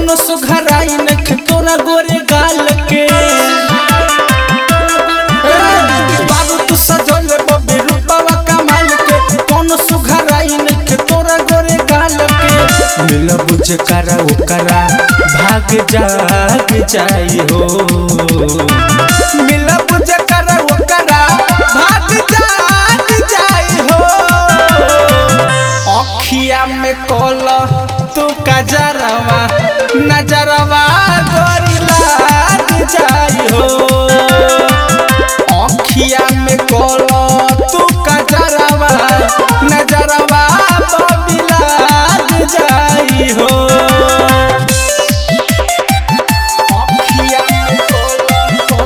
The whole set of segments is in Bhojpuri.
कोनो सुघराई नख तोरा गोरे गाल के बाबू तू सजोले बबी रूपवा कमाल के कोनो सुघराई नख तोरा गोरे गाल के मिल बुझ करा ओकरा भाग जाग जाई हो मिल बुझ करा ओकरा भाग जाग जाई हो अखिया में कोला तू कजरवा नजरवा गोरी लाग जाई हो अखिया में कोला तू कजरवा नजरवा बबी लाग जाई हो अखिया में कोला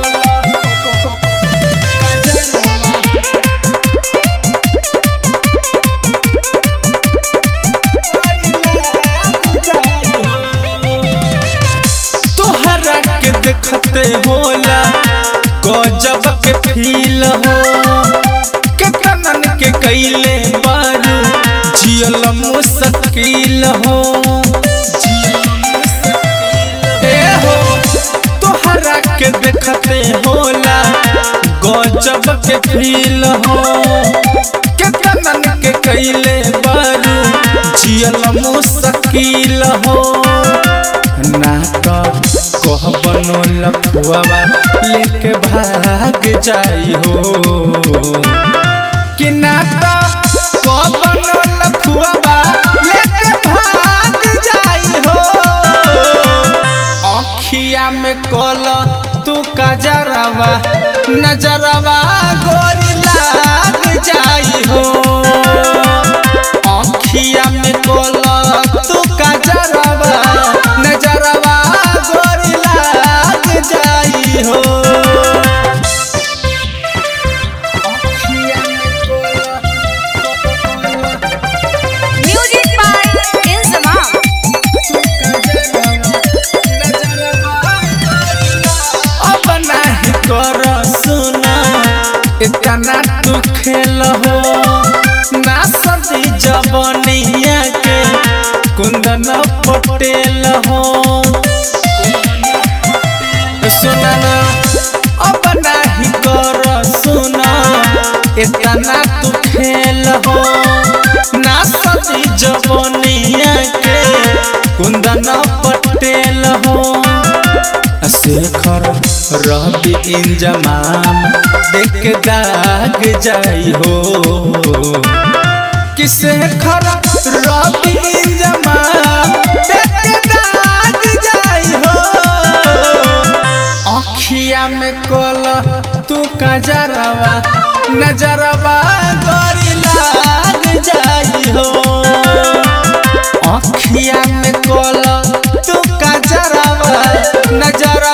तोहरा के देखते होला गजब के फील हो के कनन के कैले बारू जियल मुश्किल हो ए हो तोहरा के देखते होला गजब के फील हो के कनन के कैले बारू जियल मुश्किल हो ना तो कह बनो लफुआवा लेके भाग जाई हो कि ना तो कह बनो लफुआवा लेके भाग जाई हो अखिया में कोला तू कजरवा नजरवा गोरी लाग जाई हो अखिया में कोला तू कजरवा नजरवा गोरी लाग जाई हो Music by Inzamam. अब नाही कर सुना इतना तू खेल हो ना सदी जवनिया के कुंदन पटेल हो सुना ना अब नाही कर सुना इतना तू खेल हो ना सदी जवनिया के कुंदन पटेल हो शेखर रवि इंजमाम देख दाग जाई हो कि शेखर रवि इंजमाम देख दाग जाई हो अखिया में कोला तू कजरवा नजरवा गोरी लाग जाई हो अखिया में कोला तू कजरवा नजरवा